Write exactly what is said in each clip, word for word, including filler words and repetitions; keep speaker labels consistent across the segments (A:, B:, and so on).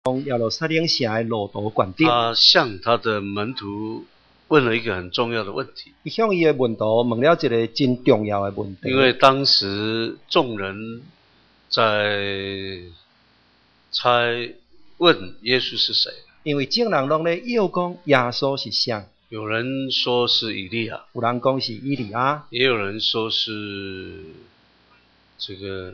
A: 亚罗撒冷城的路途管定，
B: 他向他的门徒问了一个很重要的问题。
A: 伊向伊的门徒问了一个真重要的问题。
B: 因为当时众人在猜问耶稣是谁，
A: 因为众人拢咧要讲耶稣是谁，
B: 有人说是以利亚，
A: 有人讲是以利亚，
B: 也有人说是这个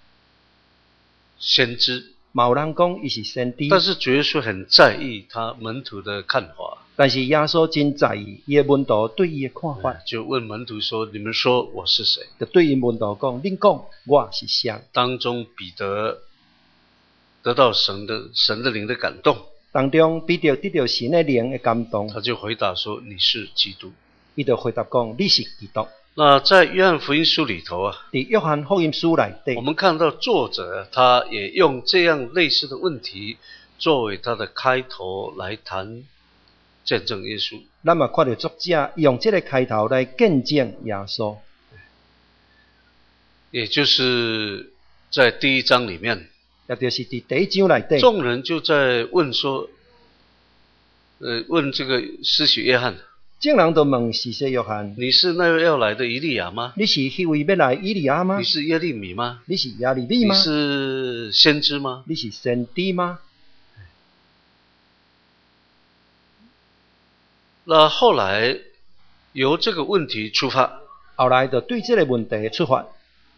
B: 先知。
A: 有人讲伊是先知，
B: 但是主耶稣很在意他门徒的看法，
A: 但是耶稣真在意伊的门徒对伊的看法，
B: 就问门徒说：“你们说我是谁？”
A: 就对伊门徒讲：“恁讲我是谁？”
B: 当中彼得得到神的神的灵的感动，
A: 当中彼得得到神的灵的感动，
B: 他就回答说：“你是基督。”
A: 伊就回答讲：“你是基督。”
B: 那在约翰福音书里头啊，
A: 伫约翰福音书内底，
B: 我们看到作者他也用这样类似的问题作为他的开头来谈见证耶稣。
A: 咱嘛看到作者用这个开头来见证耶稣，
B: 也就是在第一章里面，
A: 也就是伫第一章内底，
B: 众人就在问说，呃，问这个施洗约翰。
A: 众人都问施洗约翰：“
B: 你是那位要来的以利亚吗？
A: 你是迄位要来以利亚吗？
B: 你是耶利米吗？
A: 你是耶利米吗？
B: 你是先知吗？
A: 你是先知吗？”
B: 那后来由这个问题出发，
A: 后来就对这个问题出发。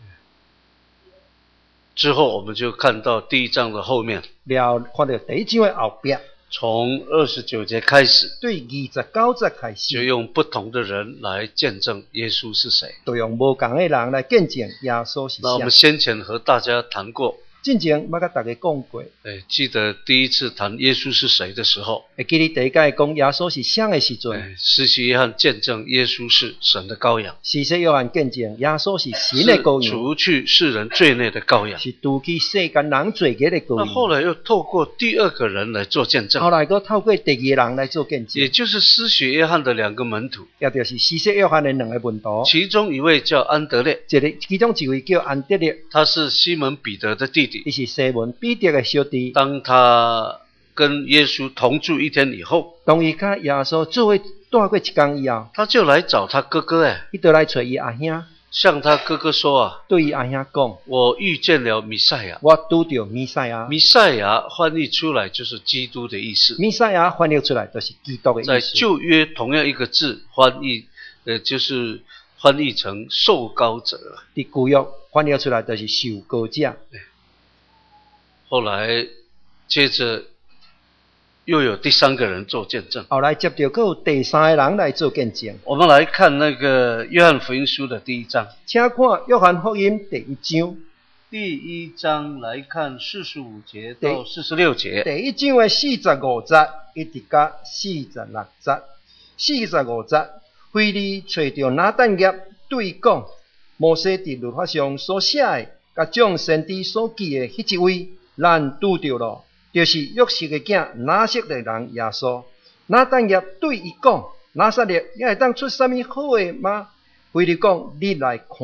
B: 之后我们就看到第一章的后面，
A: 了看到第一章的后边。
B: 从二十九节开始，
A: 对二十九节开始，
B: 就用不同的人来见证耶稣是谁。
A: 就用无同的人来见证耶稣是谁。
B: 那我们先前和大家谈过，
A: 之前捌甲大家讲过，
B: 哎，记得第一次谈耶稣是谁的时候，
A: 会记你第一届讲耶稣是谁的时阵，
B: 哎，施洗约翰见证耶稣是神的羔羊，
A: 施洗约翰见证耶稣是神的羔羊，
B: 是除去世人罪孽的羔羊，
A: 是除去世间人罪孽的羔
B: 那
A: 羊。
B: 后来又透过第二个人来做见证，
A: 后来又透过第二个人来做见证，
B: 也就是施洗约翰的两个门徒，
A: 也就是施洗约翰的两个门徒，
B: 其中一位叫安德烈，
A: 一个其中一位叫安德烈，
B: 他是西门彼得的弟弟，
A: 伊是西门彼得的小弟。
B: 当他跟耶稣同住一天以后，
A: 当伊甲耶稣做伙住过一天以后，
B: 他就来找他哥哥，哎，
A: 伊就来找伊阿兄，
B: 向他哥哥说啊，
A: 对伊阿兄讲：“
B: 我遇见了弥赛亚。”
A: 我拄到弥赛亚。
B: 弥赛亚翻译出来就是基督的意思。
A: 弥赛亚翻译出来就是基督的意思。
B: 在旧约同样一个字翻译，呃，就是翻译成受膏者。
A: 伫旧约翻译出来就是受膏者。
B: 后来接着又有第三个人做见证。
A: 后来接着又有第三个人来做见证。
B: 我们来看那个约翰福音书的第一章。
A: 请看约翰福音第一章。
B: 第一章来看四十五节到四十六节。
A: 第一章的四十五节一直到四十六节。四十五节，腓利找到拿但业对讲，摩西伫律法上所写的，甲众先知所记的迄一位，咱拄着了。就是约瑟的囝拿撒勒人耶稣。拿但业对伊讲：“拿撒勒也会当出什么好的吗？”腓利讲：“你来看。”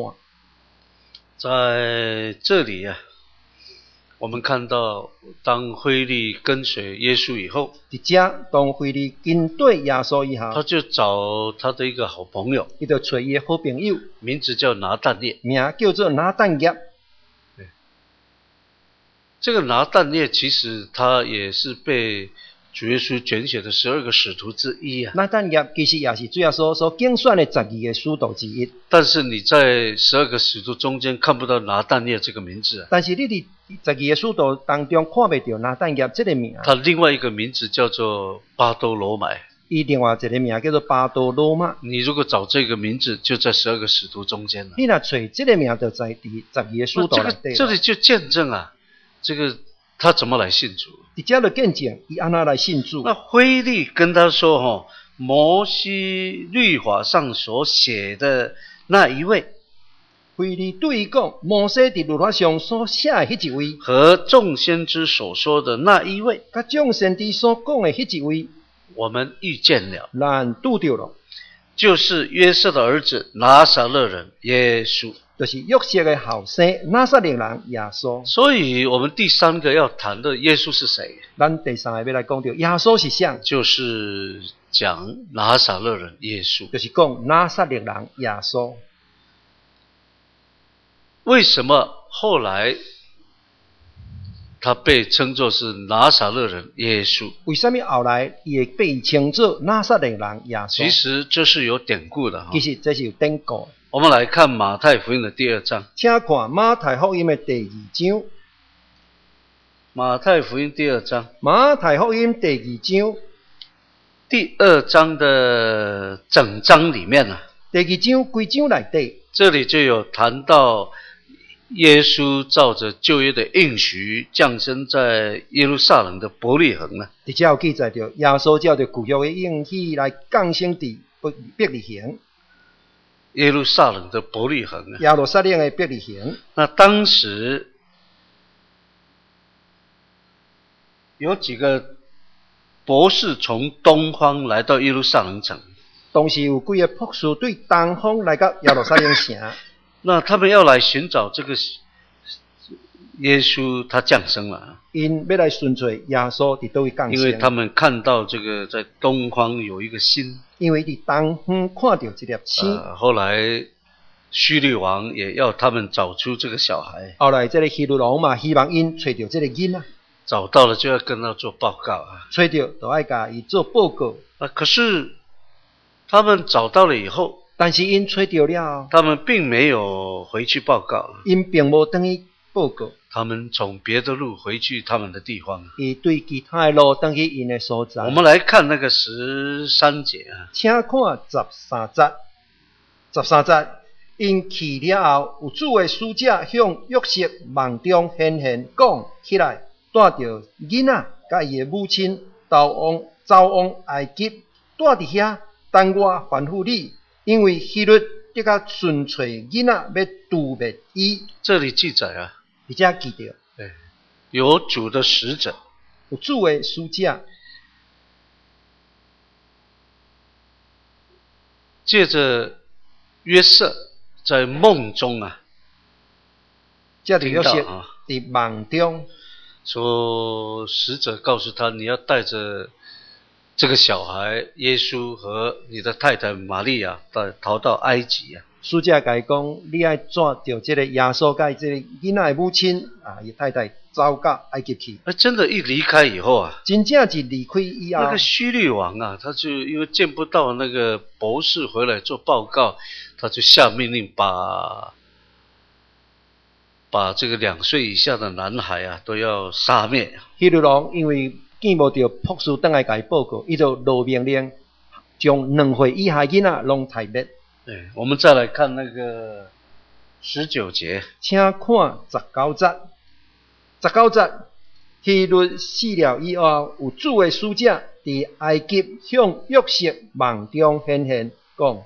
B: 在这里啊，我们看到当腓利跟随耶稣以后，
A: 伫遮当腓利跟对耶稣以后，
B: 他就找他的一个好朋友，
A: 伊就找伊的好朋友，
B: 名字叫拿但业，
A: 名叫做拿但业。
B: 这个拿但业其实他也是被主耶稣拣选的十二个使徒之一啊。
A: 拿但业其实也是主耶稣所拣选的十二个使徒之一。
B: 但是你在十二个使徒中间看不到拿但业这个名字啊。
A: 但是你伫十二个使徒当中看不到拿但业这个名。
B: 他另外一个名字叫做巴多罗买。
A: 伊另外一个名叫做巴多罗马。
B: 你如果找这个名字，就在十二个使徒中间了。
A: 你若找这个名，就在伫十二个使徒内底。
B: 这里就见证啊。这个他怎么来信主？
A: 伫遮就见证伊安那来信主。
B: 那腓利跟他说：“哈，摩西律法上所写的那一位。”
A: 腓利对伊讲：“摩西伫律法上所写的迄一位，
B: 和众先知所说的那一位，
A: 甲众先知所讲的迄一位，
B: 我们遇见了，
A: 咱拄着了，
B: 就是约瑟的儿子拿撒勒人耶稣。”
A: 就是约瑟的后生拿撒勒人耶稣。
B: 所以我们第三个要谈的耶稣是谁？
A: 咱第三个要来讲到耶稣是谁，
B: 就是讲拿撒勒人耶稣。
A: 就是讲拿撒勒人耶稣。
B: 为什么后来他被称作是拿撒勒人耶稣？
A: 为什么后来伊会被称作拿撒勒人耶稣？
B: 其实这是有典故的哈。
A: 其实这是有典故。
B: 我们来看马太福音的第二章。
A: 请看马太福音的第二章。
B: 马太福音第二章。
A: 马太福音第二章。
B: 第二章的整章里面啊，
A: 第二章规章内底，
B: 这里就有谈到耶稣照着旧约的应许降生在耶路撒冷的伯利恒呢。
A: 伫遮有记载着耶稣照着旧约的应许来降生伫伯利恒。
B: 耶路撒冷的伯利恒啊，
A: 耶路撒冷的伯利恒。
B: 那当时有几个博士从东方来到耶路撒冷城。
A: 当时有几个博士对东方来到耶路撒冷城。
B: 那他们要来寻找这个耶稣，他降生了。
A: 因要来寻找耶稣伫倒位降生，
B: 因为他们看到这个在东方有一个星，
A: 因为伫东方看到一粒星。
B: 呃、后来希律王也要他们找出这个小孩。
A: 后来这个希律王嘛，希望因找到这个囡仔，
B: 找到了就要跟他做报告啊。
A: 找到就要甲伊做报告。
B: 啊，可是他们找到了以后，
A: 但是因找到了，
B: 他们并没有回去报告，
A: 因并无等于报告。
B: 他们从别的路回去他们的地方。
A: 伊对其他的路等去因的所在。
B: 我们来看那个十三节啊，
A: 请看十三节。十三节，因去了后，有主的使者向约瑟梦中显现，讲起来，带着囡仔甲伊的母亲逃往走往埃及，带伫遐等我吩咐你，因为希律得甲寻找囡仔要度灭伊。
B: 这里记载啊，
A: 伫遮记着，
B: 对，有主的使者，
A: 有主的使者，
B: 借着约瑟在梦中啊，
A: 遮着约瑟
B: 啊，
A: 伫梦中，
B: 说使者告诉他，你要带着这个小孩耶稣和你的太太玛利亚逃到埃及啊。
A: 使者甲伊讲，你爱抓着这个耶稣甲这个囡仔的母亲啊，伊太太走到埃及去。
B: 而真的，一离开以后啊，
A: 真正是离开以后，
B: 那个希律王啊，他就因为见不到那个博士回来做报告，他就下命令把把这个两岁以下的男孩啊都要杀灭。
A: 希律王因为见无到博士倒来甲伊报告，伊就落命令将两岁以下囡仔拢杀灭。
B: 对，我们再来看那个十九节，
A: 请看十九节。十九节，希律死了以后，有主的使者伫埃及向约瑟梦中显现，讲：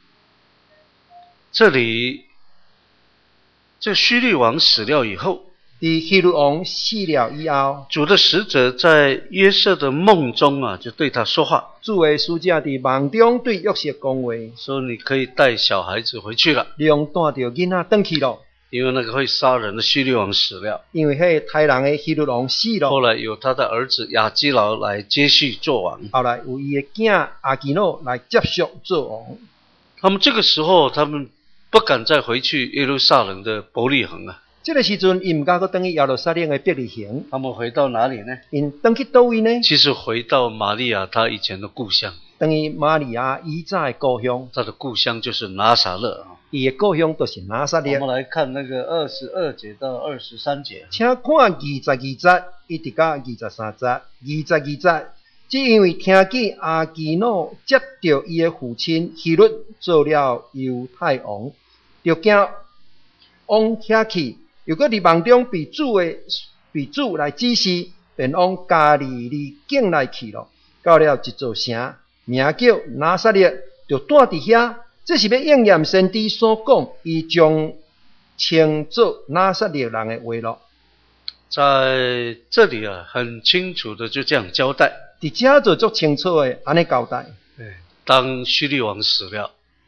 B: 这里这希律王死了以后，
A: 伫希律王死了以后，
B: 主的使者在约瑟的梦中啊，就对他说话。
A: 主的使者伫梦中对约瑟讲话，
B: 说你可以带小孩子回去了，
A: 用带着囡仔回去咯。
B: 因为那个会杀人的希律王死了，
A: 因为迄个杀人的希律王死了。
B: 后来有他的儿子亚基老来接续做王。
A: 后来有伊的囝阿基诺来接续做王。
B: 他们这个时候，他们不敢再回去耶路撒冷的伯利恒啊。
A: 这个时阵，伊唔敢搁等去耶路撒冷的伯利恒。
B: 他们回到哪里呢？
A: 因等去倒位呢？
B: 其实回到玛利亚她以前的故乡。
A: 等于玛利亚以早的故乡。
B: 她的故乡就是拿撒勒啊。
A: 伊的故乡就是拿撒勒。
B: 我们来看那个二十二节到二十三节。
A: 请看二十二节，一直到二十三节。二十二节，只因为听见阿基诺接到伊的父亲希律做了犹太王，就惊往遐去，又搁伫梦中被主的被主来指示，便往加利利境内去了。到了一座城，名叫拿撒勒，就住伫遐。这是要应验先知所讲，伊将称作拿撒勒人的话咯。
B: 在这里啊，很清楚的就这样交代。
A: 伫遮就足清楚的安尼交代。
B: 当希律王死了，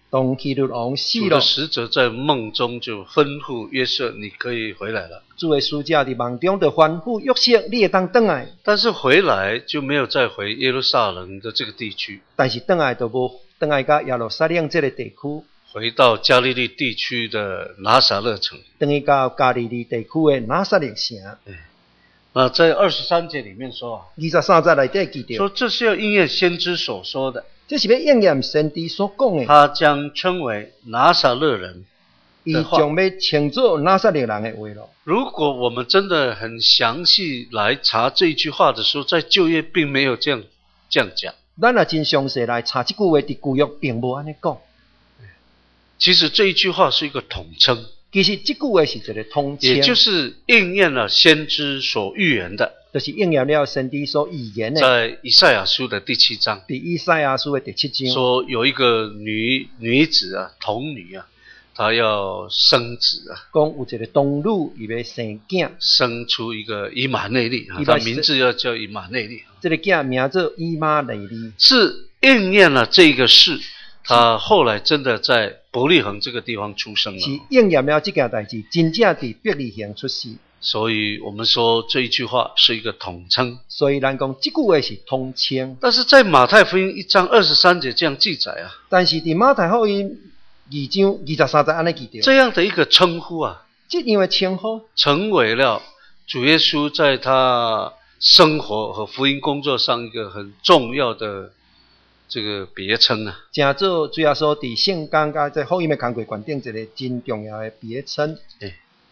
A: 当希律王死了，
B: 主的使者在梦中就吩咐约瑟，你可以回来了。
A: 主的使者伫梦中就吩咐约瑟，你会当回来。
B: 但是回来就没有再回耶路撒冷的这个地区，
A: 但是回来就无回来到耶路撒冷这个地区，
B: 回到加利利地区的拿撒勒城。
A: 回去到加利利地区的拿撒勒城。
B: 那在二十三节里面说啊，
A: 二十三节内底记
B: 说
A: 着，
B: 这是要应验先知所说的，
A: 这是要应验先知所讲的。
B: 他将称为拿撒勒人。
A: 伊将要称作拿撒勒人的话咯。
B: 如果我们真的很详细来查这句话的时候，在旧约并没有这样这样讲。
A: 咱若真详细来查这句话，伫旧约并无安尼讲。
B: 其实这一句话是一个统称，
A: 其实这句话是一个统称，
B: 也就是应验了先知所预言的，
A: 就是应验了先知所预言的。
B: 在以赛亚书的第七章，
A: 伫以赛亚书的第七章，
B: 说有一个女女子啊，童女啊，她要生子啊，
A: 讲有一个童女伊要生囝，
B: 生出一个以马内利啊，
A: 伊要
B: 她名字要叫以马内利，
A: 这个囝名做以马内利，
B: 是应验了这个事。他后来真的在伯利恒这个地方出生了，
A: 是应验了这件代志，真正伫伯利恒出世。
B: 所以我们说这一句话是一个统称。
A: 所以咱讲这句话是统称，
B: 但是在马太福音一章二十三节这样记载啊，
A: 但是伫马太福音二章二十三节安尼记着，
B: 这样的一个称呼啊，
A: 这样的称呼
B: 成为了主耶稣在他生活和福音工作上一个很重要的这个别称啊，
A: 成做主要说伫圣经甲在福音的工作观顶一个真重要的别称。
B: 对。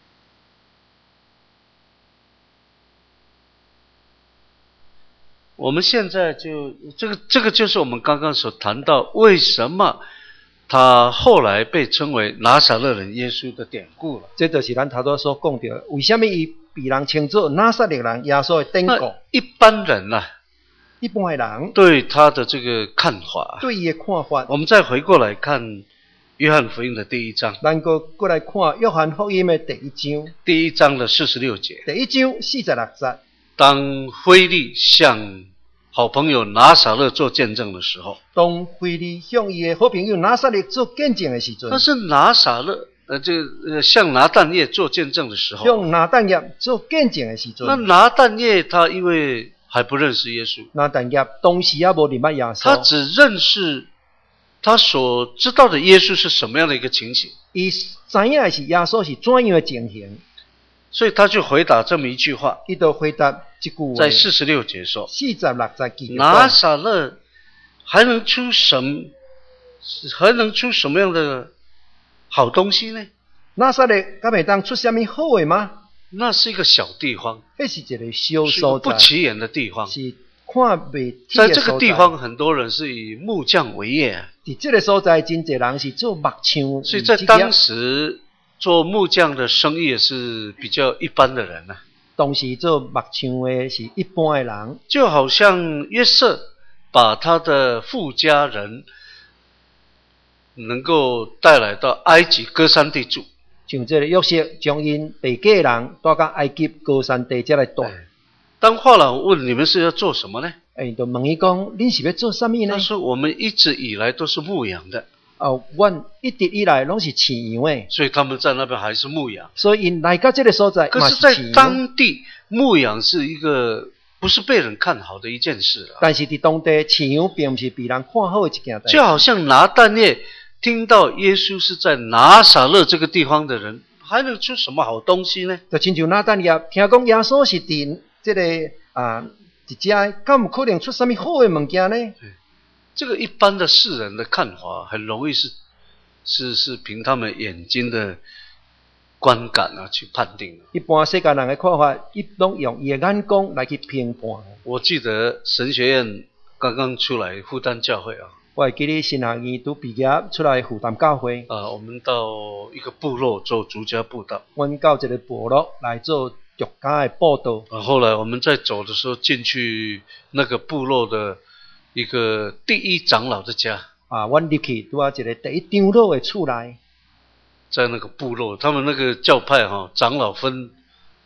B: 我们现在就这个这个就是我们刚刚所谈到为什么他后来被称为拿撒勒人耶稣的典故了。
A: 这就是咱头拄所讲到，为什么伊被人称作拿撒勒人耶稣的典故？
B: 一般人啊，
A: 一般的人
B: 对他的这个看法，
A: 对伊的看法，
B: 我们再回过来看约翰福音的第一章，
A: 咱过过来看约翰福音的第一章，
B: 第一章的四十六节，
A: 第一章四十六节。
B: 当腓利向好朋友拿撒勒做见证的时候，
A: 当腓利向伊的好朋友拿撒勒做见证的时阵，
B: 但是拿撒勒呃，这呃向拿但业做见证的时候，
A: 向拿但业做见证的时阵，
B: 那拿但业他因为还不认识耶稣，
A: 拿但业当时也无认捌耶稣，
B: 他只认识他所知道的耶稣是什么样的一个情形，
A: 伊知影的是耶稣是怎样的情形，
B: 所以他就回答这么一句话，
A: 伊就回答这句话，
B: 在四十六节说，
A: 四十六节记
B: 拿撒勒还能出什么还能出什么样的好东西呢？
A: 拿撒勒敢会当出什么好的吗？
B: 那是一个小地方，
A: 那是一个小
B: 是一
A: 所在，
B: 个不起眼的地方，
A: 是看袂起
B: 在
A: 的所在。
B: 这个地方，很多人是以木匠为业啊，
A: 伫这个所在，真侪人是做木匠，
B: 所以在当时做木匠的生意也是比较一般的人啊。
A: 当时做木匠的是一般的人，
B: 就好像约瑟把他的富家人能够带来到埃及歌珊地住，
A: 像这个约瑟将因地家人带到埃及歌珊地这来住。
B: 当法老问你们是要做什么呢？
A: 哎，就问伊讲，恁是要做什么呢？
B: 他说我们一直以来都是牧羊的。
A: 哦，阮一直以来拢是饲羊的，
B: 所以他们在那边还是牧羊。
A: 所以因来到这个所在，
B: 可是，在当地牧羊是一个不是被人看好的一件事啊。
A: 但是在当地饲羊并不是被人看好的一件代志。
B: 就好像拿但业听到耶稣是在拿撒勒这个地方的人，还能出什么好东西呢？
A: 就亲像拿但业听讲耶稣是伫这个啊一只，敢有可能出什么好的物件呢？
B: 这个一般的世人的看法很容易是是是凭他们眼睛的观感啊去判定的。
A: 一般世界人的看法，一拢用伊的眼光来去评判。
B: 我记得神学院刚刚出来复旦教会啊，
A: 我会记得新学院都毕业出来复旦教会
B: 啊，我们到一个部落做逐家布道，
A: 阮到一个部落来做逐家的布道。
B: 啊，后来我们在走的时候进去那个部落的一个第一长老的家
A: 啊，阮入去拄啊一个第一长老的厝内，
B: 在那个部落，他们那个教派哈、哦，长老分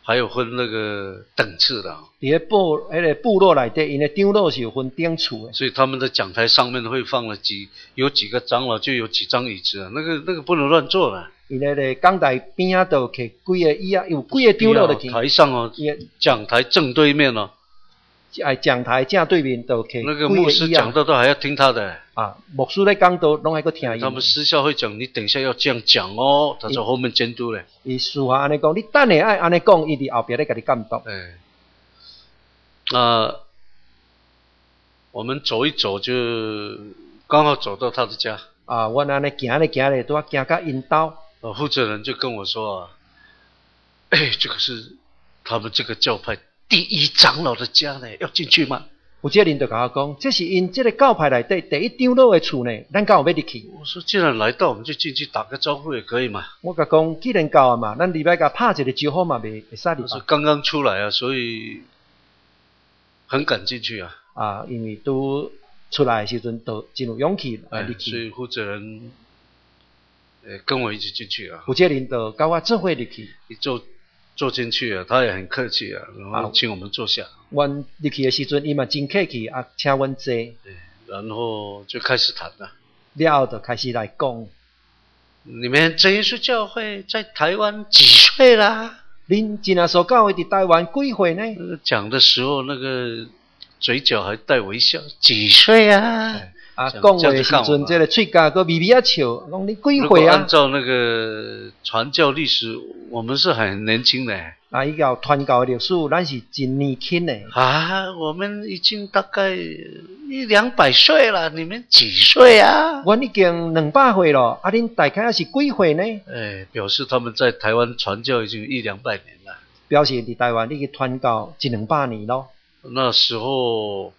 B: 还有分那个等次的。
A: 伫个部迄个部落内底，因的长老是有分等处的。
B: 所以他们的讲台上面会放了几有几个长老，就有几张椅子啊，那个那个不能乱坐了。
A: 因咧咧讲台边仔都摕几个椅啊，有几个长老就去。
B: 台上哦，讲台正对面哦。
A: 哎，讲台正对面都摕
B: 那个牧师讲道都还要听他的。
A: 啊，牧师咧讲道拢还搁听伊。
B: 他们私下会讲，你等一下要这样讲哦，他在后面监督嘞。
A: 伊私下安尼讲，你等下爱安尼讲，伊伫后边咧甲你监督。
B: 哎，那我们走一走就刚好走到他的家。
A: 啊，我安尼行咧行咧，拄啊行到因兜。
B: 呃，负责人就跟我说啊，哎，这个是他们这个教派第一长老的家呢，要进去吗？
A: 有这人就甲我讲，这是因这个教派内底第一长老的厝呢，咱敢有要入去？
B: 我说既然来到，我们就进去打个招呼也可以嘛。
A: 我甲讲，既然到啊嘛，咱里边甲拍一个招呼嘛，袂会使入。
B: 是刚刚出来啊，所以很敢进去啊。
A: 啊，因为都出来的时阵都真有勇气来入去。
B: 所以负责人，呃，跟我一起进去啊。
A: 有这人就甲我做伙入去。
B: 一坐坐进去啊，他也很客气啊，然后请我们坐下。
A: 阮入去的时阵，伊嘛真客气啊，请阮坐。
B: 对，然后就开始谈了。
A: 了后就开始来讲。
B: 你们真耶稣教会在台湾几岁啦？
A: 恁真耶稣教会伫台湾几岁呢？
B: 讲的时候那个嘴角还带微笑，几岁啊？
A: 啊，讲话的时阵，这个嘴角搁微微啊笑，讲你几岁啊？
B: 按照那个传教历史，我们是很年轻的。
A: 啊，伊个传教的历史，咱是真年轻的。
B: 啊，我们已经大概一两百岁了，你们几岁啊？
A: 阮已经两百岁了，啊，恁大概是几岁呢？
B: 哎，表示他们在台湾传教已经一两百年了。
A: 表示伫台湾你去传教一两百年咯。
B: 那时候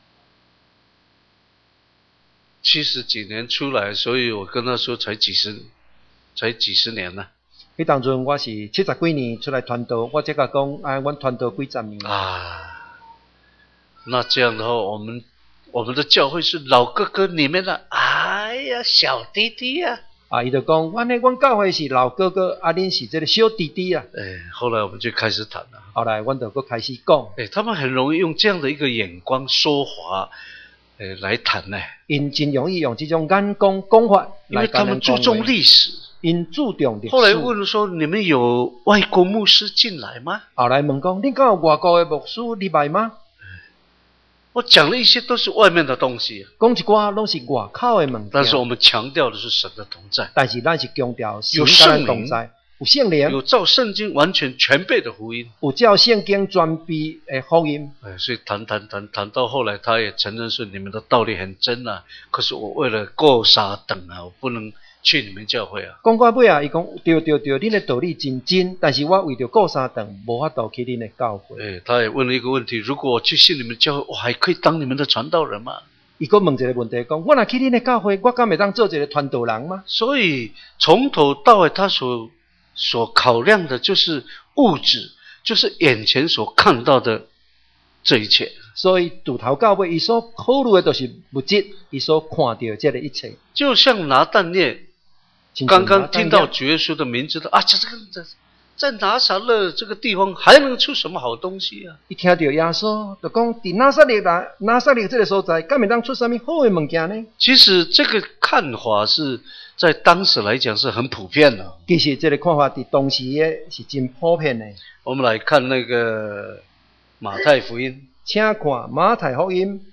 B: 七十几年出来，所以我跟他说才几十，才几十年呢。
A: 迄当阵我是七十几年出来传道，我才甲讲，哎，阮传道几十年
B: 啊。那这样的话，我们我们的教会是老哥哥里面的，哎呀，小弟弟呀、
A: 啊。啊，伊就讲，阮呢，阮教会是老哥哥，啊，恁是这个小弟弟啊。
B: 哎，后来我们就开始谈了。
A: 后来阮就搁开始讲。
B: 哎，他们很容易用这样的一个眼光说话，哎，来谈呢。
A: 因真容易用这种眼光讲法来跟人讲话。
B: 因为他们注重历史。
A: 因注重历史。
B: 后来问说：“你们有外国牧师进来吗？”
A: 后来问讲：“恁敢有外国的牧师入来吗？”
B: 我讲了一些都是外面的东西，
A: 讲一寡拢是外口的物件。
B: 但是我们强调的是神的同在。
A: 但是咱是强调
B: 有圣灵，
A: 有圣灵，
B: 有照圣经完全全备的福音，
A: 有照圣经全备的福音。
B: 哎，所以谈谈谈谈到后来，他也承认说你们的道理很真啊，可是我为了过啥等啊，我不能去你们教会啊。
A: 讲到尾啊，伊讲对对对，恁的道理真真，但是我为着过三顿，无法度去恁的教会。
B: 哎，他也问了一个问题：如果我去信你们教会，我还可以当你们的传道人吗？
A: 伊搁问一个问题，讲我若去恁的教会，我敢会当做一个传道人吗？
B: 所以从头到尾，他所所考量的就是物质，就是眼前所看到的这一切。
A: 所以从头到尾，伊所考虑的都是物质，伊所看到这个一切。
B: 就像拿但业。刚刚听到主耶稣的名字的啊，这这个在在拿撒勒这个地方还能出什么好东西啊？
A: 一听到耶稣就讲，伫拿撒勒啦，拿撒勒这个所在，敢会当出什么好的物件呢？
B: 其实这个看法是在当时来讲是很普遍的。
A: 其实这个看法在当时也是真普遍的。
B: 我们来看那个马太福音，
A: 请看马太福音。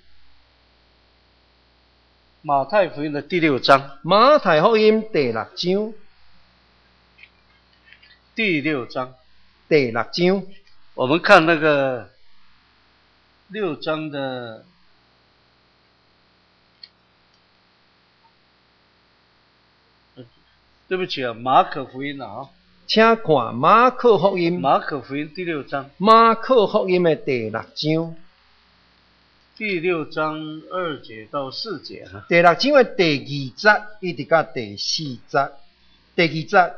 B: 马太福音的第六章，
A: 马太福音第六章，
B: 第六章，
A: 第六章，
B: 我们看那个六章的对不起啊，马可福音啊，
A: 请看马可福音，
B: 马可福音第六章，
A: 马可福音的第六章。
B: 第六章二节到四节哈。
A: 第六章的第二节一直到第四节。第二节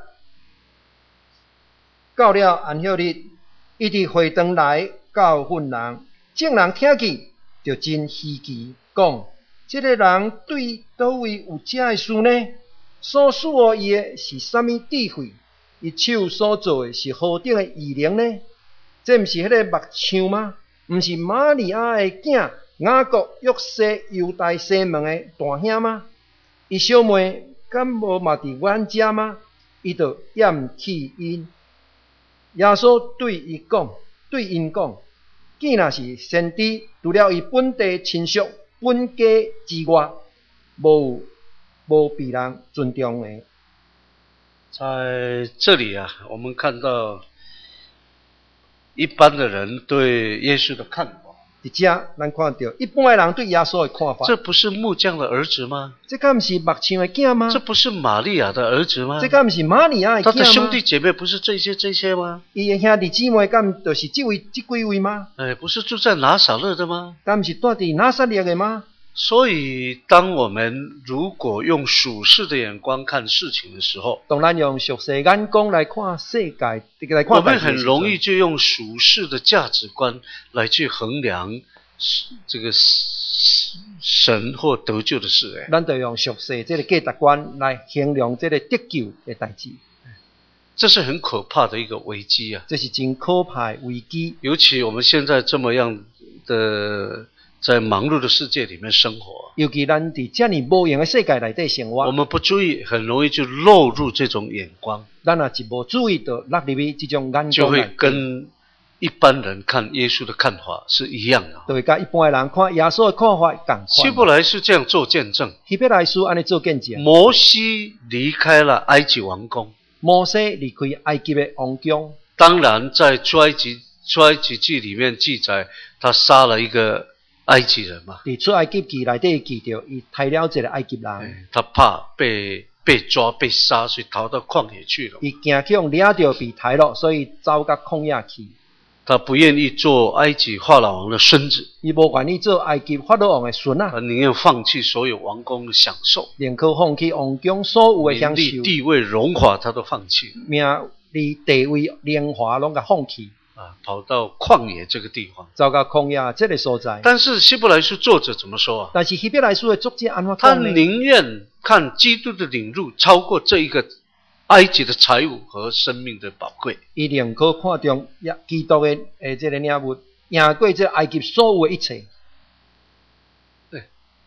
A: 到了安息日，伊伫会堂内教训人，众人听见就真稀奇，讲：这个人对倒位有这的事呢？所赐予伊的是啥物智慧？伊手所做的是何等的异能呢？ 这不是迄个目像吗？不是玛利亚的囝雅各、约瑟、犹大、西门的大兄吗？伊小妹敢无嘛伫阮遮吗？伊就厌弃因。耶稣对伊讲，对因讲，既若是先知，除了伊本地亲属、本家之外，无无被人尊重的。
B: 在这里啊，我们看到一般的人对耶稣的看法。
A: 伫遮，咱看到一般的人对耶稣的看法。
B: 这不是木匠的儿子吗？
A: 这敢不是目像的囝吗？
B: 这不是玛利亚的儿子吗？
A: 这敢不是玛利亚的囝吗？
B: 他的兄弟姐妹不是这些这些吗？
A: 伊的兄弟姊妹敢就是这位这几位吗？
B: 哎，不是住在拿撒勒的吗？
A: 敢不是住伫拿撒勒的吗？
B: 所以，当我们如果用属世的眼光看事情的时候，
A: 当然用属世眼光来看世界，来看
B: 我们很容易就用属世的价值观来去衡量这个神或得救的事。哎，
A: 咱就用属世这个价值观来衡量这个得救的代志。
B: 这是很可怕的一个危机啊！
A: 这是真可怕的危机。
B: 尤其我们现在这么样的。在忙碌的世界里面生活，
A: 尤其咱伫这么无用的世界内底生活，
B: 我们不注意，很容易就落入这种眼光。
A: 咱若是无注意到落入去这种眼光，
B: 就会跟一般人看耶稣的看法是一样的。
A: 就会跟一般的人看耶稣的看法同款。
B: 希伯来书这样做见证。
A: 希伯来书安尼做见证。
B: 摩西离开了埃及王宫。
A: 摩西离开埃及的王宫。
B: 当然，在出埃及出埃及记里面记载，他杀了一个埃及人嘛，
A: 伫出埃及记内底记着，伊杀了一个埃及人。
B: 他怕被被抓被杀，所以逃到旷野去了。
A: 伊惊去用掠着被杀了，所以走到旷野去。
B: 他不愿意做埃及法老王的孙子，
A: 伊无愿意做埃及法老王的孙啊。
B: 他宁愿放弃所有王宫的享受，
A: 宁可放弃王宫所有的享受，
B: 名利、地位、荣华，他都放弃。
A: 名利、地位、荣华，拢甲放弃。
B: 啊，跑到旷野这个地方，
A: 走到旷野这个所在。
B: 但是希伯来书作者怎么说啊？
A: 但是希伯来书的作者安怎
B: 他
A: 讲呢？
B: 宁愿看基督的领入超过这一个埃及的财物和生命的宝贵。
A: 伊宁可看重基督的诶这个领物，赢过这埃及所有的一切。
B: 对，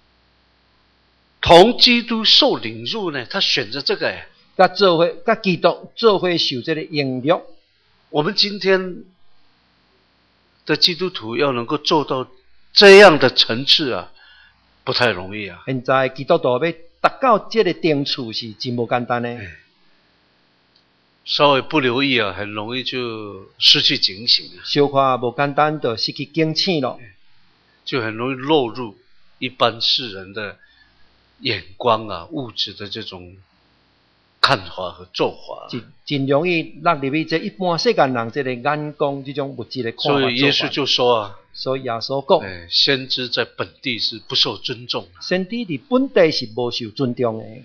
B: 同基督受领入呢，他选择这个诶。
A: 甲做伙，甲基督做伙受这个应约。
B: 我们今天的基督徒要能够做到这样的层次啊，不太容易啊。
A: 现在基督徒要达到这个层次是真无简单的。
B: 稍微不留意啊，很容易就失去警醒啊。
A: 小可无简单就失去警醒了，
B: 就很容易落入一般世人的眼光啊，物质的这种看法和做法，
A: 真真容易落入去这一般世间人这个眼光这种物质的看法。
B: 所以耶稣就说啊，
A: 所以耶稣讲，
B: 哎，先知在本地是不受尊重的，
A: 先知伫本地是无受尊重的。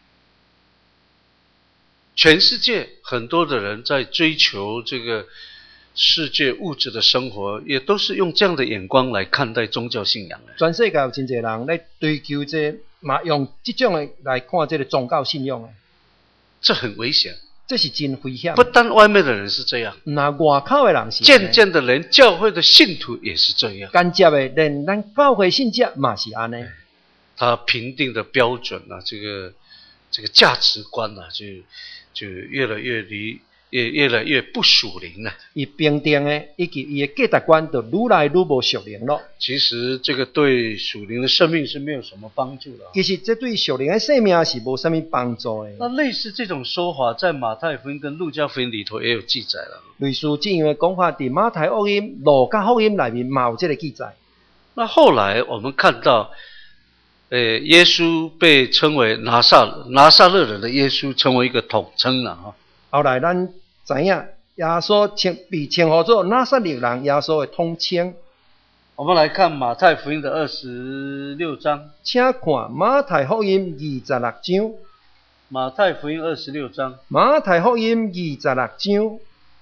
B: 全世界很多的人在追求这个世界物质的生活，也都是用这样的眼光来看待宗教信仰的。
A: 全世界有真侪人来追求这嘛，用这种的来看这个宗教信仰的。
B: 这很危险，
A: 这是真危险。
B: 不单外面的人是这样，
A: 那外口的人是
B: 渐渐的连教会的信徒也是这样。
A: 间接的连咱教会信者嘛是安尼。
B: 他评定的标准啊，这个这个价值观啊，就就越来越离越越来越不属灵了。
A: 伊评定的以及伊的价值观就愈来愈无属灵了。
B: 其实这个对属灵的生命是没有什么帮助的、啊。
A: 其实这对属灵的生命是无什么帮助的。
B: 那类似这种说法，在马太福音跟路加福音里头也有记载了。
A: 类似这样的讲法，伫马太福音、路加福音内面嘛有这个记载。
B: 那后来我们看到，呃，耶稣被称为拿撒拿撒勒人的耶稣，成为一个统称了哈。
A: 后来咱知影，耶稣称被称呼做拿撒勒人，耶稣的统称。
B: 我们来看马太福音的二十六章，
A: 请看马太福音二十六章。
B: 马太福音二十六章，
A: 马太福音二十六章。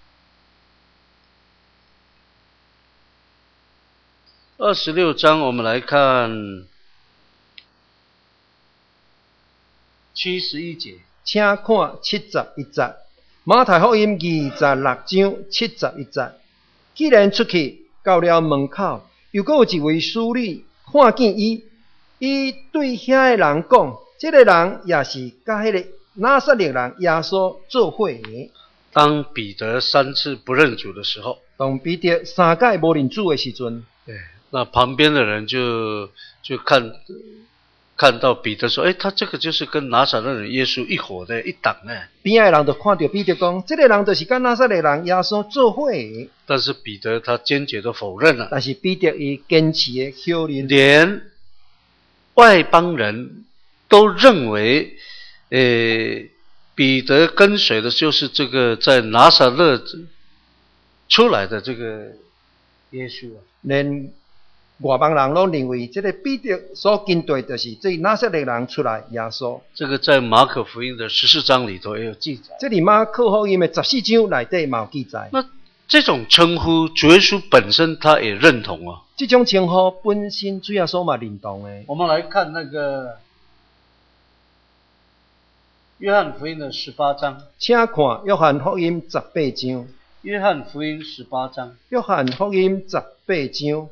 B: 二十六章，我们来看七十一节，
A: 请看七十一节。马太福音二十六章七十一节， 既然出去到了门口，又搁有一位侍女看见伊，伊对遐个人讲：，这个人也是甲迄个拿撒勒人耶稣做伙的。
B: 当彼得三次不认主的时候，
A: 当彼得三届无认主的时阵，
B: 对，那旁边的人就就看看到彼得说：“哎，他这个就是跟拿撒勒人耶稣一伙的一党呢。”
A: 边仔的人就看到彼得讲：，这个人就是跟拿撒勒人耶稣做伙的。
B: 但是彼得他坚决的否认了。
A: 但是彼得伊坚持的否认，
B: 连外邦人都认为，呃。彼得跟随的就是这个在拿撒勒出来的这个耶稣啊。
A: 连外邦人都认为，这个彼得所跟对就是这拿撒勒人出来耶稣。
B: 这个在马可福音的十四章里头也有记载。
A: 这里马可福音的十四章内底嘛有记载。
B: 那这种称呼，主耶稣本身他也认同啊。
A: 这种称呼本身主耶稣嘛认同的。
B: 我们来看那个约翰福音的十八章，
A: 请看约翰福音十八章。
B: 约翰福音十八章，
A: 约翰福音十八章，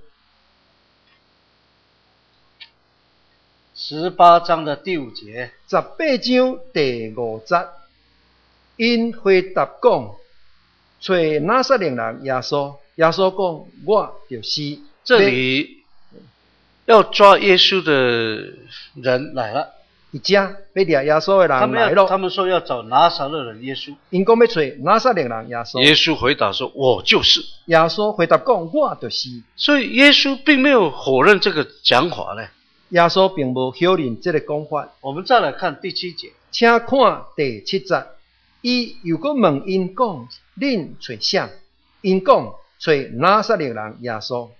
B: 十八章的第五节。
A: 十八章第五节，因回答讲：找拿撒勒人耶稣。耶稣讲：我就是。
B: 这里要抓耶稣的人来了。
A: 一家要抓耶稣的人来了，
B: 他们说要找拿撒勒人耶稣。
A: 因讲要找拿撒勒人耶稣。
B: 耶稣回答说：“我就是。”
A: 耶稣回答讲：“我就是。”
B: 所以耶稣并没有否认这个讲法呢。
A: 耶稣并无否认这个讲法。
B: 我们再来看第七节，
A: 请看第七节。伊又搁问因讲：“恁找啥？”因讲：“找拿撒勒人耶稣。”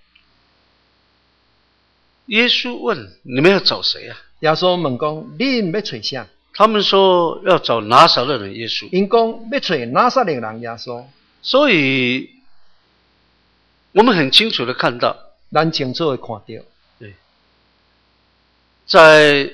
B: 耶稣问：“你们要找谁啊？”
A: 耶稣问讲：“恁要找啥？”
B: 他们说要找拿撒勒人耶稣。
A: 因讲要找拿撒勒人耶稣。
B: 所以，我们很清楚的看到，
A: 咱清楚的看到，
B: 对，在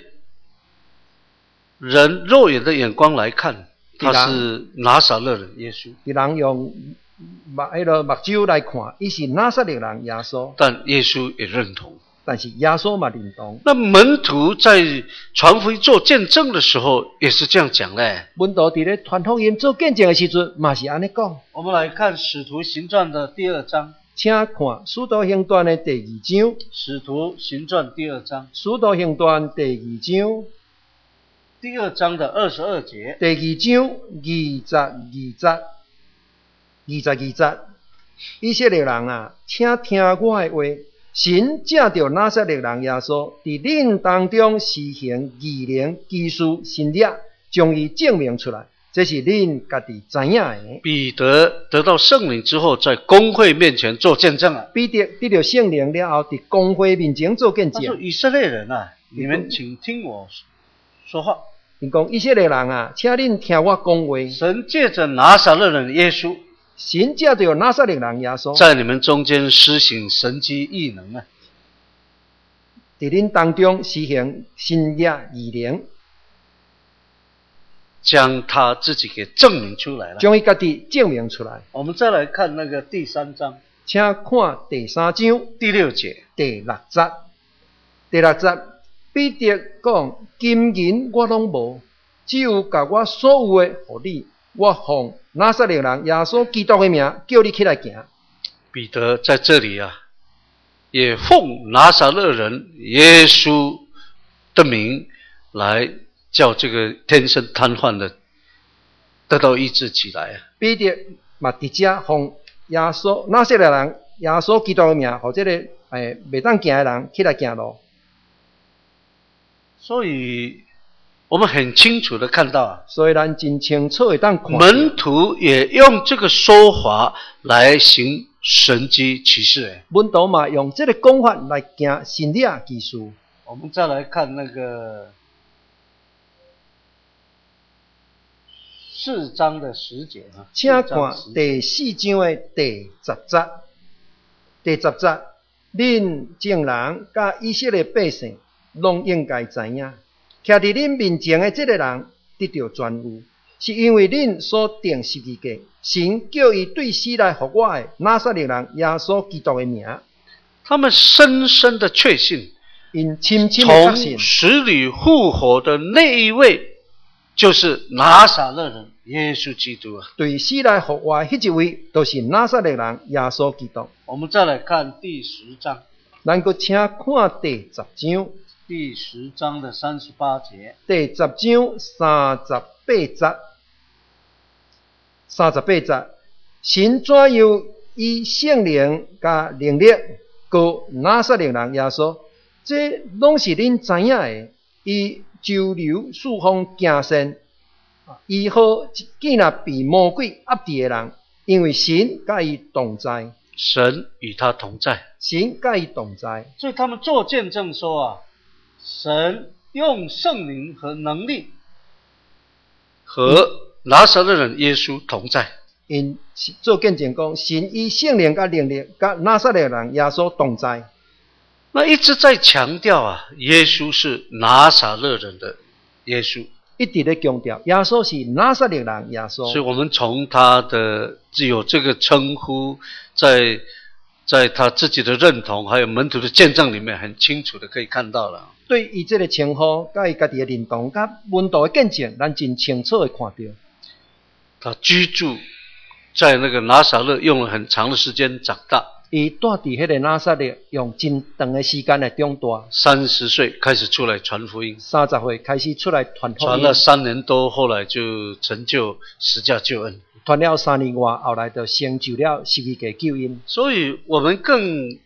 B: 人肉眼的眼光来看，他是拿撒勒人耶稣。
A: 人用目迄个目睭来看，伊是拿撒勒人耶稣。
B: 但耶稣也认同。
A: 但是耶稣嘛认同。
B: 那门徒在传福音做见证的时候，也是这样讲嘞。
A: 门徒伫咧传福音做见证的时阵，嘛是安尼讲。
B: 我们来看《使徒行传》的第二章。
A: 请看《使徒行传》的第二章。《
B: 使徒行传》第二章。
A: 《使徒行传》第二章。
B: 第二章的二十二节。
A: 第二章二十二节。二十二节。以色列人啊，请听我的话。神借着拿撒勒人耶稣，伫恁当中施行异能、奇事、神力，将伊证明出来，这是恁家己知影的。
B: 彼得得到圣灵之后，在公会面前做见证啊。
A: 彼得得到圣灵了后，伫公会面前做见证。
B: 他说：“以色列人啊，你们请听我说话。”
A: 因讲以色列人啊，请恁听我讲话。
B: 神借着拿撒勒人耶稣。
A: 神借着拿撒勒人耶稣，
B: 在你们中间施行神迹异能啊！
A: 在恁当中施行神迹异能，
B: 将他自己给证明出来了，
A: 将伊家己证明出来。
B: 我们再来看那个第三章，
A: 请看第三章
B: 第六节、
A: 第六节。第六节，彼得讲：金银我拢无，只有甲我所有的互你，我奉拿撒勒人耶稣基督的名，叫你起来行。
B: 彼得在这里啊，也奉拿撒勒人耶稣的名来叫这个天生瘫痪的得到医治起来啊。
A: 彼得嘛直接奉耶稣拿撒勒人耶稣基督的名，或者个诶袂当行的人起来行路。
B: 所以我们很清楚的看到啊，
A: 所以咱真清楚的当看到
B: 门徒也用这个说法来行神迹奇事诶。
A: 门徒嘛用这个讲法来行神力奇事。
B: 我们再来看那个四章的十节啊，
A: 请看第四章的第十节。第十节，恁众人甲以色列百姓拢应该知影，徛伫恁面前的这个人得到权威， 是因为恁所定十字架，神叫伊对死来复活的拿撒勒人耶稣基督的名。
B: 他们深深的确信，
A: 因深深的确
B: 从
A: 信，
B: 死里复活的那一位，就是拿撒勒人耶稣基督啊。
A: 对死来复活的迄一位，都是拿撒勒人耶稣基督。
B: 我们再来看第十章，
A: 咱搁请看第十章，
B: 第十章的三十八节，
A: 第十章三十八节，三十八节，神怎样以圣灵甲能力告拿撒勒人耶稣，这拢是恁知影的。伊周流四方行善，医好建立被魔鬼压制的人，因为神甲伊同在，
B: 神与他同在，
A: 神甲伊同在。
B: 所以他们做见证说啊，神用圣灵和能力和拿撒勒人耶稣同在。
A: 因做见证讲，神以圣灵甲能力甲拿撒勒人耶稣同在。
B: 那一直在强调啊，耶稣是拿撒勒人的耶稣，
A: 一直在强调，耶稣是拿撒勒人耶稣。
B: 所以我们从他的只有这个称呼，在在他自己的认同，还有门徒的见证里面，很清楚的可以看到了。
A: 对伊这个称呼，甲伊家己的认同，甲门徒的见证，咱真清楚的看到。
B: 他居住在那个拿撒勒，用了很长的时间长大。
A: 伊住伫迄个拿撒勒，用真长的时间来长大。
B: 三十岁开始出来传福音，
A: 三十岁开始出来传福音，
B: 传了三年多，后来就成就十架救恩。
A: 传了三年外，后来就成就了十字架救恩。
B: 所以我们更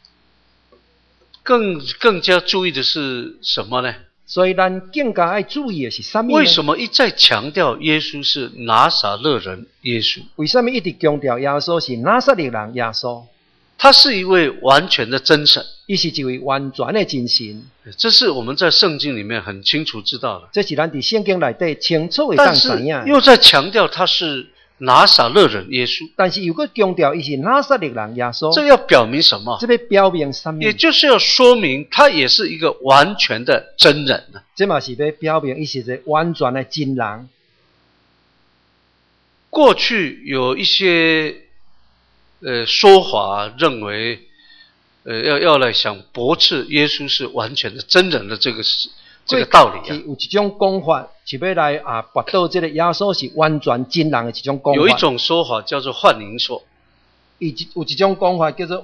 B: 更更加注意的是什么呢？
A: 所以咱更加爱注意的是什么呢？
B: 为什么一再强调耶稣是拿撒勒人耶稣？
A: 为什么一直强调耶稣是拿撒勒人耶稣？
B: 他是一位完全的真神，
A: 伊是一位完全的真神。
B: 这是我们在圣经里面很清楚知道的。
A: 这是咱伫圣经内底清楚的当知影。
B: 但是又在强调他是拿撒勒人耶稣，
A: 但是又搁强调伊是拿撒勒人耶稣。
B: 这要表明什么？
A: 这要表明什么？
B: 也就是要说明他也是一个完全的真人啊。
A: 这嘛是要表明伊是一个完全的真人。
B: 过去有一些呃说法认为，呃要要来想驳斥耶稣是完全的真人的这个这个道理啊。
A: 有一种讲法是要来啊驳倒这个耶稣是完全真人的一种讲法。
B: 有一种说法叫做幻灵说，
A: 有一有一种讲法叫做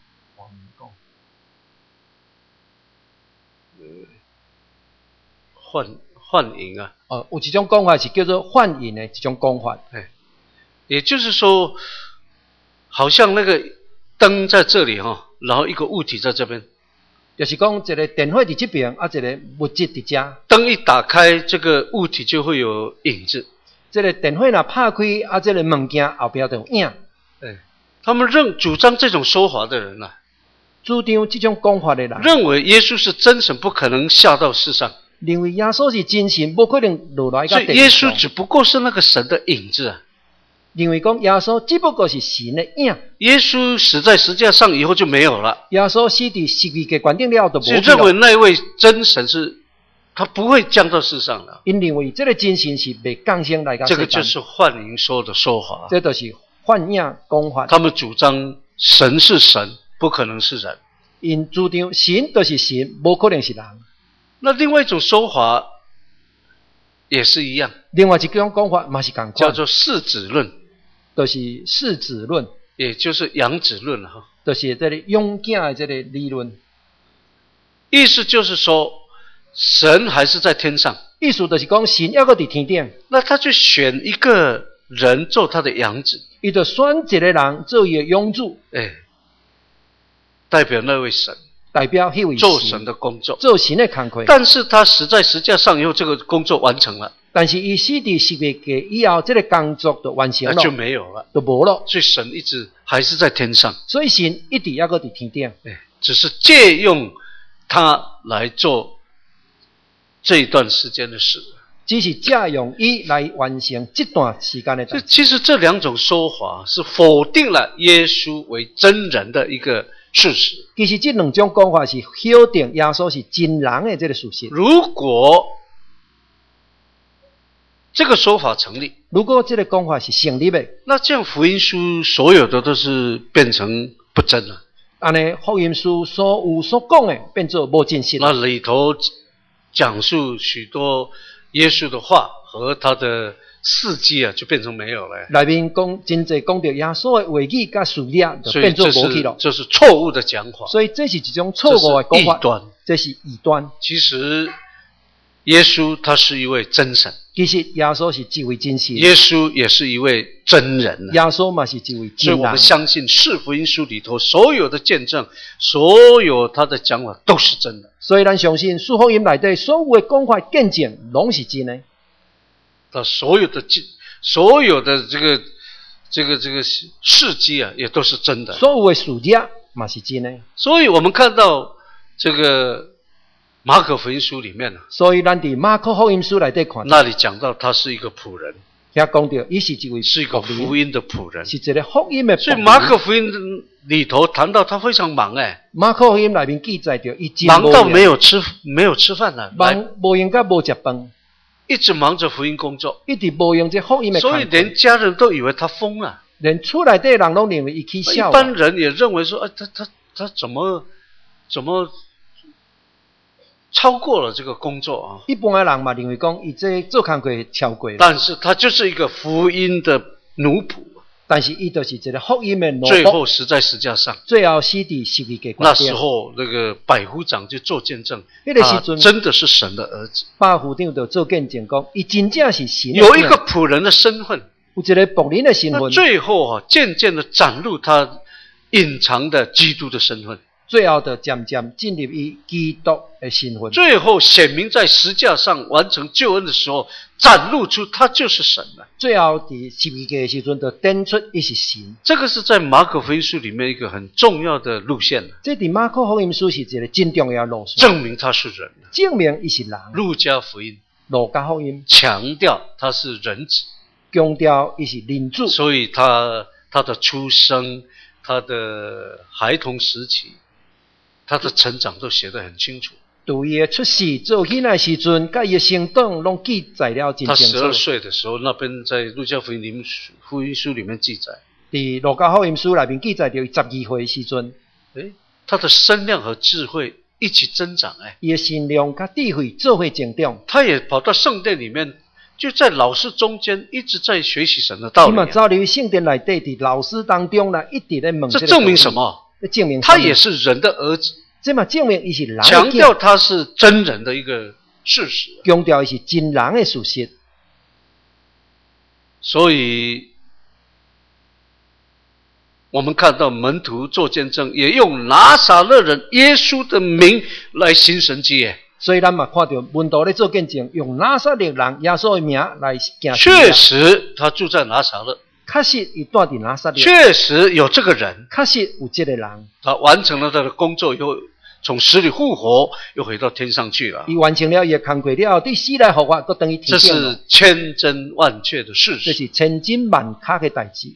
B: 幻幻影啊。
A: 哦，有一种讲法是叫做幻影的一种讲法。
B: 哎，也就是说，好像那个灯在这里哈、哦，然后一个物体在这边，
A: 就是讲一个电火在这边，啊一个物质在这。
B: 灯一打开，这个物体就会有影子。
A: 这个电火若拍开，啊这个物件后边就有影。
B: 哎，他们认主张这种说法的人啊，
A: 主张这种讲法的人，
B: 认为耶稣是真神，不可能下到世上。
A: 认为耶稣是真神，不可能落来到地上。
B: 所以耶稣只不过是那个神的影子啊。
A: 认为讲耶稣只不过是神的影。
B: 耶稣死在十字架上以后就没有了。
A: 耶稣死伫十字架关顶了就无去了。
B: 所以认为那位真神是他不会降到世上的。
A: 因认为这个真神是未降生来到世上。
B: 这个就是幻灵说的说法。
A: 这就是幻影讲法。
B: 他们主张神是神，不可能是人。
A: 因主张神就是神，不可能是人。
B: 那另外一种说法也是一样，
A: 另外一种讲法嘛是同款，
B: 叫做世子论，
A: 就是世子论，
B: 也就是养子论哈，
A: 就是这个养子的这个理论。
B: 意思就是说，神还是在天上，
A: 意思就是讲神还搁伫天顶，
B: 那他就选一个人做他的养子，
A: 伊就选一个人做伊的养子，
B: 哎，代表那位神。
A: 代表迄位
B: 做神的工作，
A: 做神的工作。
B: 但是他死在十字架上以后，这个工作完成了。
A: 但是伊死伫十字架以后，这个工作就完成了，
B: 那就没有了，
A: 就无了。
B: 所以神一直还是在天上，
A: 所以神一直还搁伫天顶，
B: 哎，只是借用他来做这一段时间的事，
A: 只是借用伊来完成这段时间的事。
B: 其实这两种说法是否定了耶稣为真人的一个事实。
A: 其实这两种讲法是否定耶稣是真人的这个事实。
B: 如果这个说法成立。
A: 如果这个讲法是成立的，
B: 那这样福音书所有的都是变成不真了。
A: 安尼福音书所有所讲的变做无真实。
B: 那里头讲述许多耶稣的话和他的事迹啊，就变成没有了。
A: 内面讲真济讲到耶稣的话语甲事例，就变做无去了。
B: 这是错误的讲法。
A: 所以这是一种错误的讲法，
B: 异端，
A: 这是异端。
B: 其实耶稣他是一位真神，
A: 其实耶稣是一位真神，
B: 耶稣也是一位真人、啊。
A: 耶稣嘛是一位真人。
B: 所以我们相信四福音书里头所有的见证，所有他的讲法都是真的。
A: 所以咱相信四福音内底所有的讲法见证拢是真的。
B: 他所有的所有的这个这个这个事迹啊，也都是真的。
A: 所有的事迹嘛是真的。
B: 所以我们看到这个马可福音书里面呢、啊，
A: 所以咱伫马可福音书内底看，
B: 那里讲到他是一个仆人，
A: 遐讲到伊是一位
B: 是一个福音的仆人，
A: 是一个福音的仆人。
B: 所以马可福音里头谈到他非常忙哎，
A: 马可福音内面记载着伊
B: 忙到没有吃没有吃饭了，
A: 忙无用甲无食饭。
B: 一直忙着福音工作，
A: 一直无用这福音的，
B: 所以连家人都以为他疯了，
A: 连厝内底人都认为伊起笑。
B: 一般人也认为说，哎，他他他怎么怎么超过了这个工作啊？
A: 一般的人嘛认为讲，伊这做工课超过了，
B: 但是他就是一个福音的奴仆。
A: 但是伊就是一个福音的奴仆，
B: 最后死在石架上。
A: 最后死伫十字架。
B: 那时候，那个百夫长就做见证，
A: 那个时阵
B: 他真的是神的儿子。
A: 百夫长就做见证讲，伊真正是神的。
B: 有一个仆人的身份，
A: 有一个仆人的身份。
B: 最后啊，渐渐的展露他隐藏的基督的身份。
A: 最后的渐渐进入伊基督的身份，
B: 最后显明在石架上完成救恩的时候，展露出他就是神了。
A: 最后伫十字架的时阵，就点出伊是神。
B: 这个是在马可福音书里面一个很重要的路线。
A: 这伫马可福音书是一个真重要的路线，
B: 证明他是人，
A: 证明伊是人。
B: 路加福音，
A: 路加福音
B: 强调他是人子，
A: 强调伊是人子，
B: 所以他他的出生，他的孩童时期。他的成长都写得很清楚。
A: 对伊的出世、做囡仔时阵，甲伊的成长，拢记载了真清楚。
B: 他十二岁的时候，那边在路加福音里面福音书里面记载。
A: 伫路加福音书内面记载着伊十二岁的时阵，
B: 诶，他的身量和智慧一起增长，哎，
A: 伊的身量甲智慧做伙增长。
B: 他也跑到圣殿里面，就在老师中间一直在学习神的道理、啊。
A: 伊嘛走入圣殿内底，伫老师当中呢，一直在问。
B: 这证明什么？
A: 证明
B: 他也是人的儿子。
A: 这嘛证明伊是人，
B: 强调他是真人的一个事实，
A: 强调伊是真人的事实。
B: 所以，我们看到门徒做见证，也用拿撒勒人耶稣的名来行神迹耶。
A: 所以咱嘛看到门徒咧做见证，用拿撒勒人耶稣的名来行。
B: 确实，他住在拿撒勒。
A: 确实，伊住伫拿撒勒。
B: 确实有这个人。
A: 确实有这个人。
B: 他完成了他的工作以后，从死里复活，又回到天上去了。
A: 伊完成了伊的工作了后，对死来复活，都等于天上了。
B: 这是千真万确的事实。
A: 这是千真万确的代志。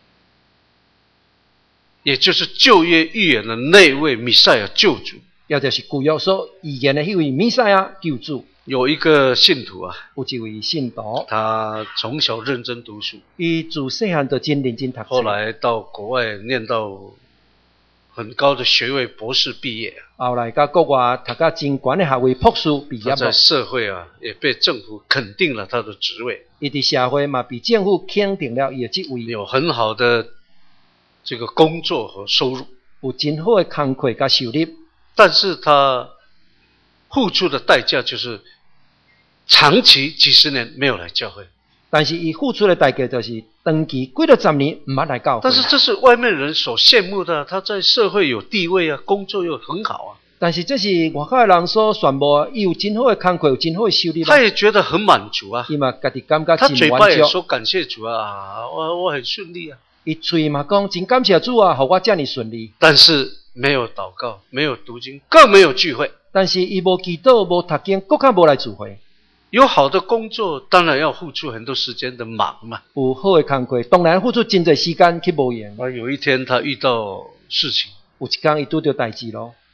B: 也就是旧约预言的那位弥赛亚救主。
A: 也就是旧约所预言的迄位弥赛亚救主。
B: 有一个信徒啊，
A: 有一位信徒，
B: 他从小认真读书，
A: 伊自细汉就真认真读书，
B: 后来到国外念到很高的学位，博士毕业。
A: 后来到国外读到真高的学位，博士毕业。
B: 他在社会啊，也被政府肯定了他的职位。
A: 伊伫社会嘛，被政府肯定了伊的职位，
B: 有很好的这个工作和收入，
A: 有真好的工课甲收入。
B: 但是他付出的代价就是长期几十年没有来教会。
A: 但是伊付出的代价就是长期几多十年唔捌来教会。
B: 但是这是外面人所羡慕的，他在社会有地位啊，工作又很好啊。
A: 但是这是外口的人所传播，伊有真好的工课，有真好的收入。
B: 他也觉得很满足啊。
A: 伊嘛家己感觉
B: 他
A: 真满足。
B: 嘴巴也说感谢主啊，我我很顺利啊。
A: 伊嘴嘛讲真感谢主啊，互我这么顺利。
B: 但是没有祷告，没有读经，更没有聚会。
A: 但是伊无祈祷，无读经，更加无来聚会。
B: 有好的工作，当然要付出很多时间的忙嘛。
A: 有好的工课，当然付出真侪时间去无用。
B: 而有一天他遇到事情，
A: 有一天伊拄到代志咯，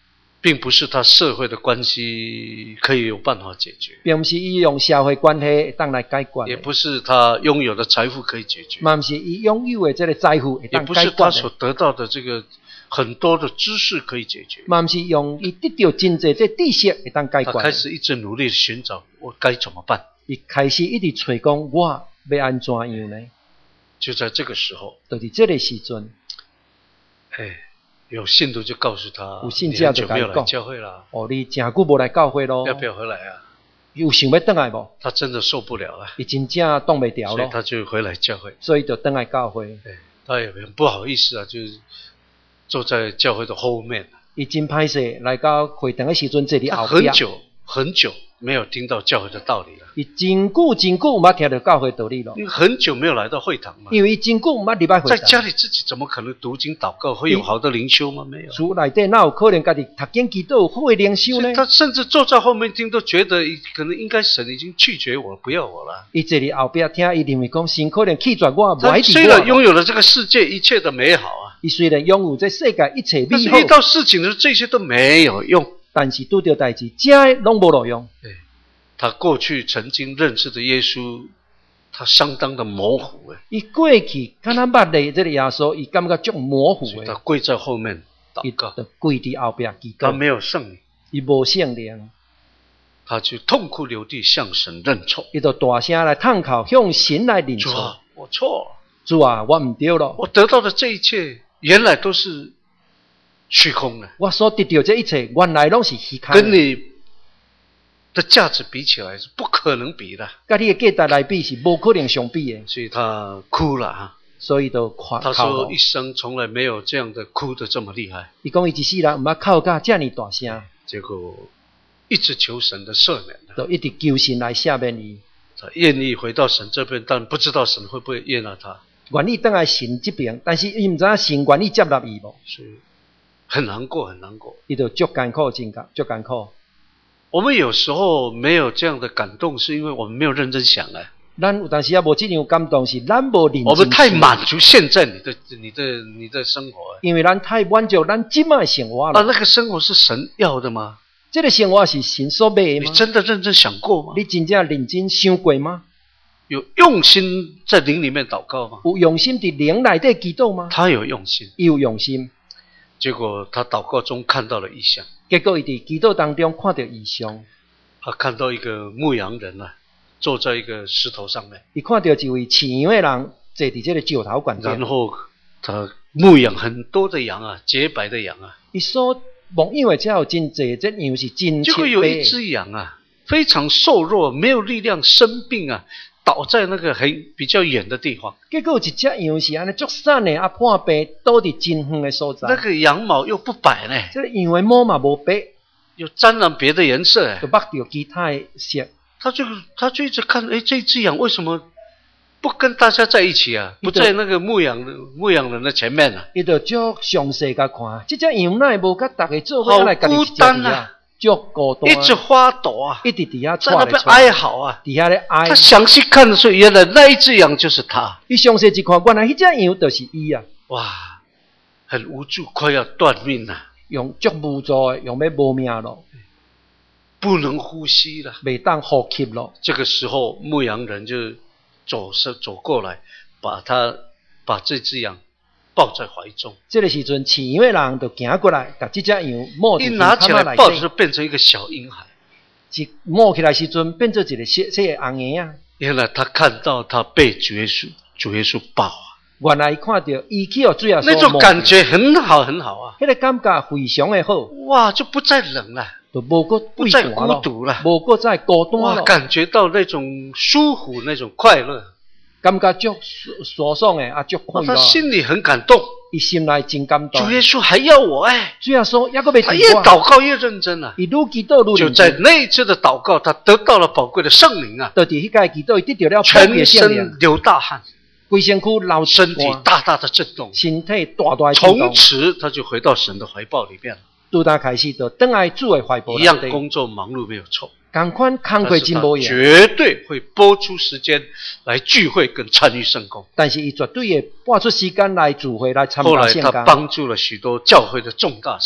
B: 并不是他社会的关系可以有办法解决，
A: 并不是伊用社会关系会当来解决，
B: 也不是他拥有的财富可以解决，
A: 嘛不是伊拥有的这个财富会
B: 也
A: 当解
B: 不是他
A: 决的，
B: 所得到的这个很多的知识可以解决。
A: 嘛不是用伊得到真济这知识会当解决的。
B: 他开始一直努力寻找我该怎么办。
A: 伊开始一直找讲我要安怎样呢？
B: 就在这个时候，
A: 就是这个时阵，
B: 哎，有信徒就告诉他，
A: 有信
B: 你
A: 者就
B: 很久没有来
A: 跟他讲
B: 教会了，
A: 哦，你真久无来教会咯，
B: 要不要回来啊？
A: 有想要倒来无？
B: 他真的受不了了，
A: 伊真正挡袂牢
B: 所以
A: 咯，
B: 他就回来教会。
A: 所以就倒来教会。
B: 哎，他也很不好意思啊，就是坐在教会的后面。
A: 伊真歹势，来到会堂的时阵，坐伫
B: 他
A: 后壁。
B: 很久很久没有听到教会的道理了，
A: 伊真久真久毋捌听到教会道理咯，
B: 因为很久没有来到会堂嘛。
A: 因为伊真久毋捌入来会
B: 在
A: 堂。
B: 家里自己怎么可能读经祷告，会有好的灵修吗？没有。
A: 厝内底哪有可能家己读经祈祷有好的灵修呢？
B: 他甚至坐在后面听，都觉得可能应该神已经拒绝我，不要我了。
A: 伊坐伫后壁听，伊认为讲神可能弃绝我，无
B: 他
A: 爱
B: 虽然
A: 伫我。
B: 拥有了这个世界一切的美好啊，
A: 伊虽然拥有这世界一切美好
B: 但是遇，到事情的时候，这些都没有用。
A: 但是拄着代志，这拢无路用。
B: 对，他过去曾经认识的耶稣，他相当的模糊哎，
A: 伊过去敢若捌的这个耶稣，伊感觉足模糊
B: 所以他
A: 的，
B: 跪在后面
A: 伊
B: 祷告，
A: 就跪伫后壁祈祷，
B: 他没有圣灵，
A: 伊无圣灵，
B: 他就痛哭流涕向神认错。
A: 伊就大声来叹口，向神来认错。
B: 主啊，我错了，
A: 主啊，我毋对咯，
B: 我得到的这一切原来都是虚空的，
A: 我所得到这一切，原来拢是虚空的，
B: 跟你的价值比起来是不可能比的，
A: 甲你的价值来比是无可能相比的，
B: 所以他哭了哈。
A: 所以就哭
B: 他
A: 哭
B: 说一生从来没有这样的哭得这么厉害，
A: 伊讲伊一世人毋捌哭甲遮尔大声，
B: 结果一直求神的赦免了，
A: 就一直求神来赦免伊，
B: 他愿意回到神这边，但不知道神会不会悦纳他，
A: 愿意倒来神这边，但是伊毋知影神愿意接纳伊无，
B: 所以很难过，很难过。
A: 伊就足艰苦，真艰足艰苦。
B: 我们有时候没有这样的感动，是因为我们没有认真想啊，
A: 咱有当时也无这样感动，是咱无认真。
B: 我们太满足现在你的、你的、你的生活啊。
A: 因为咱太满足咱即摆生活
B: 啊，
A: 了。
B: 那个生活是神要的吗？
A: 这个生活是神所买的
B: 你
A: 吗？
B: 真的认真想过吗？
A: 你真正认真想过吗？
B: 有用心在灵里面祷告吗？
A: 有用心伫灵内底祈祷吗？
B: 他有用心，
A: 伊有用心，
B: 结果他祷告中看到了异象，
A: 结果伊伫祈祷当中看到异象，
B: 他看到一个牧羊人啊，坐在一个石头上面，
A: 伊看到一位饲羊的人坐伫这个石头悬顶，
B: 然后他牧养很多的羊啊，洁白的羊啊，
A: 伊所牧养的只有真济，这羊是真
B: 结果有一只羊啊，非常瘦弱，没有力量，生病啊，倒在那个很比较远的地方。
A: 结果有一只羊是安尼足瘦的，啊破病倒伫真远的所在。
B: 那个羊毛又不白呢，
A: 这个羊的毛嘛无白，
B: 有沾染别的颜色哎
A: 就，捌到其他的色。
B: 他就他就一直看，哎，这只羊为什么不跟大家在一起啊？不在那个牧羊的牧羊人的前面啊？
A: 伊就足详细甲看，这只羊哪会无甲大家做伙
B: 好
A: 来家己一
B: 孤
A: 只
B: 单啊，
A: 足孤单，
B: 一直发抖啊，
A: 一直伫遐
B: 在那边
A: 喘来喘
B: 哀嚎啊。
A: 伫遐咧哀
B: 他。详细看的时候，原来那一只羊就是他。
A: 伊详细一看，原来迄只羊就是伊啊，
B: 哇，很无助，快要断命了，
A: 用足无助的，用要无命咯，
B: 不能呼吸了。
A: 袂当呼吸咯。
B: 这个时候，牧羊人就走是走过来，把他把这只羊抱在怀中，
A: 这个时阵，饲羊的人就行过来，甲这只羊摸
B: 一
A: 伫
B: 拿起来
A: 内
B: 抱着就变成一个小婴孩。
A: 一摸起来时阵，变做一个小小的红婴啊。
B: 原来他看到他被主耶稣主耶稣抱啊，
A: 原来看到伊去互主耶稣
B: 那种感觉很好很好啊！
A: 迄个感觉非常的好，
B: 哇，就不再冷了，
A: 就无过
B: 不再孤独了，
A: 无过再孤单
B: 哇，
A: 了，
B: 感觉到那种舒服，那种快乐，
A: 感觉足舒爽的，啊足快
B: 哇，他
A: 乐。
B: 心里很感动。
A: 伊心内真感动。
B: 主耶稣还要我哎，
A: 主耶稣抑阁要
B: 他越
A: 治我，
B: 祷告越认真了、啊。
A: 伊愈祈祷愈
B: 就
A: 认真。
B: 在那一次的祷告，他得到了宝贵的圣灵啊，
A: 就伫迄届祈祷，伊得到了宝贵
B: 全
A: 的圣灵
B: 身，流大汗，
A: 规身躯流
B: 身体
A: 汗，
B: 大大的震动。
A: 身体大大的震
B: 从
A: 动。
B: 此他就回到神的怀抱里面了，
A: 拄当开始就倒来主的怀抱
B: 一样
A: 内底，
B: 工作忙碌没有错，
A: 同款工课真无
B: 但是他
A: 用，
B: 绝对会拨出时间来聚会跟参与圣工。
A: 但是伊绝对会拨出时间来聚会来参
B: 后来他
A: 加圣工。
B: 帮助了许多教会的重大圣工，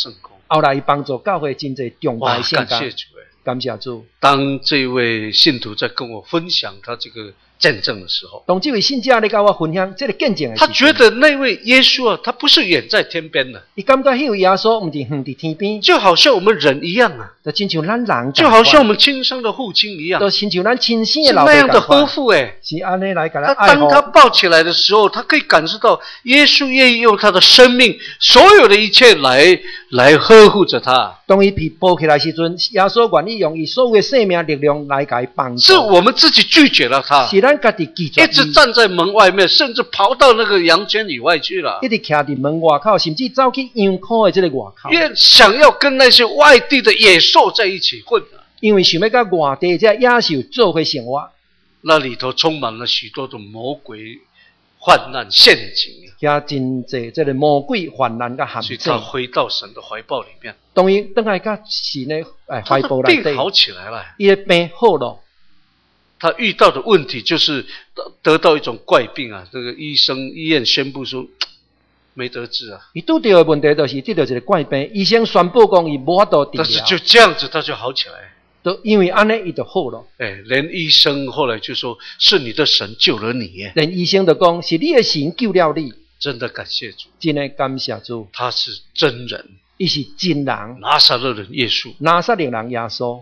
A: 后来帮助教会真侪重大
B: 哇，
A: 的圣工。
B: 感谢主哎！
A: 感谢主。
B: 当这位信徒在跟我分享他这个见证的时候，
A: 当这位信者咧跟我分享这个见证的时候，
B: 他觉得那位耶稣啊，他不是远在天边的，
A: 伊感觉迄位耶稣唔是远伫天边，
B: 就好像我们人一样啊，
A: 就亲像咱人，
B: 就好像我们亲生的父亲一样，
A: 就亲像咱亲生
B: 是
A: 的老爸
B: 那样的
A: 同款
B: 呵护哎。
A: 是安尼来给
B: 他
A: 爱
B: 当他
A: 护。
B: 抱起来的时候，他可以感受到耶稣愿意用他的生命，所有的一切来来呵护着他。
A: 当伊被抱起来的时阵，耶稣愿意用伊所有的生命力量来给伊帮助。
B: 是我们自己拒绝了他，
A: 是咱家己拒绝
B: 一直站在门外面，甚至跑到那个羊圈以外去了，
A: 一直徛伫门外口，甚至走去羊口的这个外口，
B: 因为想要跟那些外地的野兽在一起混啊，
A: 因为想要甲外地这野兽做伙生活，
B: 那里头充满了许多的魔鬼、患难、陷阱啊，
A: 遐真济这个魔鬼患难甲
B: 所以
A: 陷阱。
B: 他回到神的怀抱里面，
A: 当伊倒来甲神的哎
B: 他的
A: 怀抱内底，
B: 病好起来了。
A: 伊的病好了。
B: 他遇到的问题就是得得到一种怪病啊，这个医生医院宣布说没得治啊，
A: 伊拄到的问题就是得到一个怪病，医生宣布讲伊无法度治
B: 但是就
A: 疗，
B: 这样子他就好起来。
A: 都因为安尼伊就好了。
B: 哎，连医生后来就说是你的神救了你耶，
A: 连医生就讲是你的神救了你，
B: 真的感谢主，
A: 真的感谢主，
B: 他是真人，
A: 伊是真人，
B: 拿撒勒人耶稣，
A: 拿撒勒人耶稣。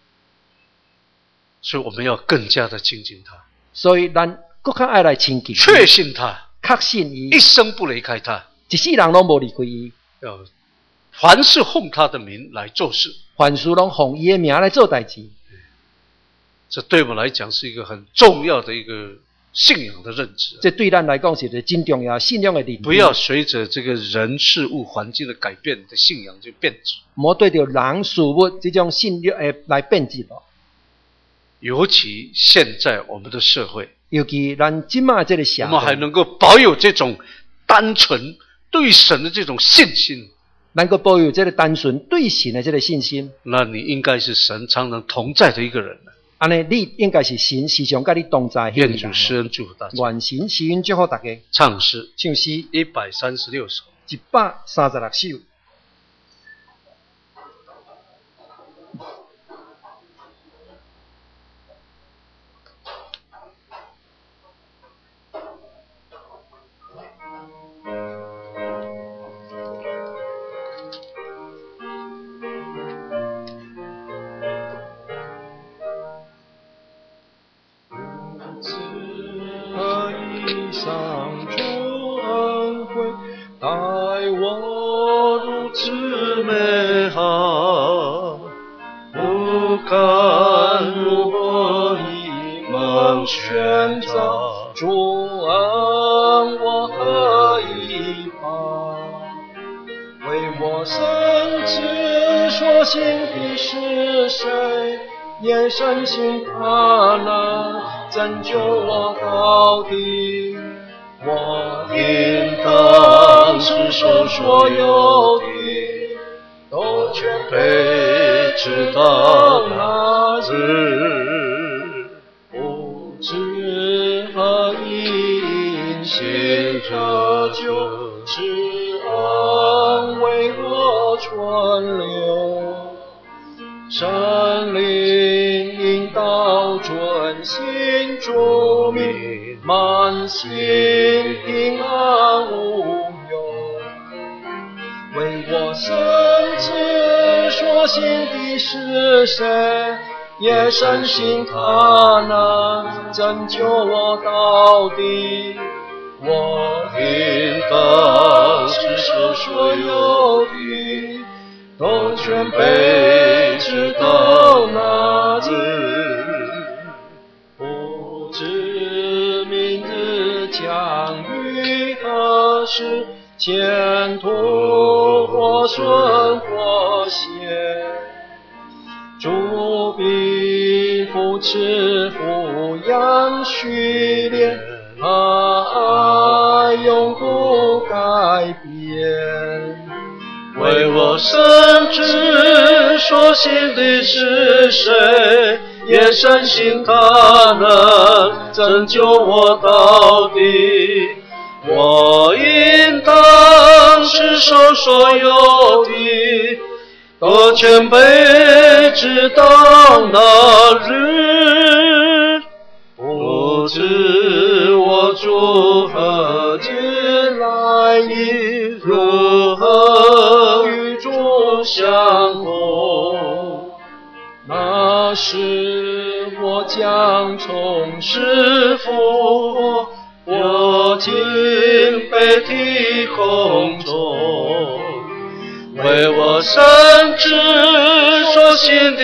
B: 所以我们要更加的亲近他，
A: 所以咱更较爱来亲近，
B: 确信他，
A: 确信伊
B: 一生不离开他，
A: 一世人拢无离开伊，
B: 要凡是奉他的名来做事，
A: 凡事拢奉伊的名来做代志。
B: 这对我们来讲是一个很重要的一个信仰的认知。
A: 这对咱来讲是一个真重要信仰的认知。
B: 不要随着这个人事物环境的改变，你的信仰就变质。
A: 莫对着人事物这种信仰诶来变质咯。
B: 尤其现在我们的社会，
A: 尤其咱今麦这个社会，
B: 我们还能够保有这种单纯对神的这种信心，
A: 能够保有这个单纯对神的这个信心，
B: 那你应该是神常常同在的一个人了。
A: 安尼你应该是神时常跟你同在。
B: 愿主施恩祝福大家。
A: 愿神施恩祝福大家。
B: 唱诗
A: 唱诗
B: 一百三十六首，
A: 一百三十六首。深信他能拯救我到底，我应当承受所有的，都全备直到那日，不知何因，信这就是安慰我存留，神灵引导遵行主命，满心平安无忧。为我深知所信的是谁，也深信他能拯救我到底。我应当承受所有的，都全备直到那日，不知明日将于何时，前途或顺或险，主必扶持抚养训练，爱永不改变。为我深知所信的是谁，也深信他能拯救我到底。我应当承受所有的，
B: 多谦卑直到那日，不知我主何进来意，如何与主相逢。那时我将从师父，我敬被提空中，为我深知所信的